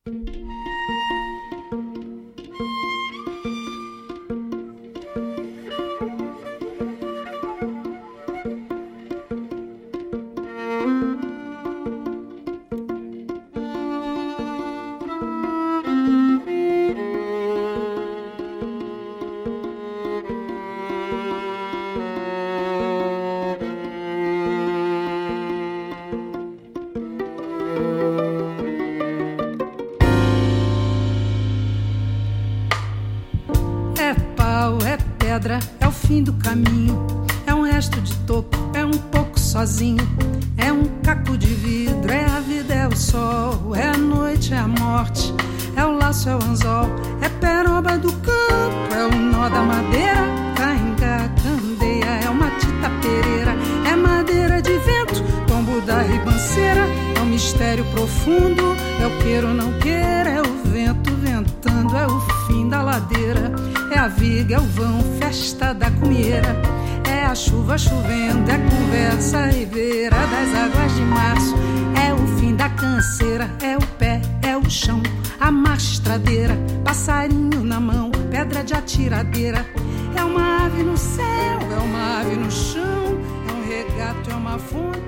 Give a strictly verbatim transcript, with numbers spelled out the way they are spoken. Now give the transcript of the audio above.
É o fim do caminho, é um resto de toco, é um pouco sozinho, é um caco de vidro, é a vida, é o sol, é a noite, é a morte, é o laço, é o anzol, é peroba do campo, é o nó da madeira, cainga, candeia, é uma tita pereira, é madeira de vento, tombo da ribanceira, é um mistério profundo, é o queira ou não queira, é o vento ventando, é o fim da ladeira. É a viga, é o vão, festa da cumieira. É a chuva chovendo, é conversa ribeira das águas de março. É o fim da canseira, é o pé, é o chão, a mastradeira, passarinho na mão, pedra de atiradeira. É uma ave no céu, é uma ave no chão, é um regato, é uma fonte.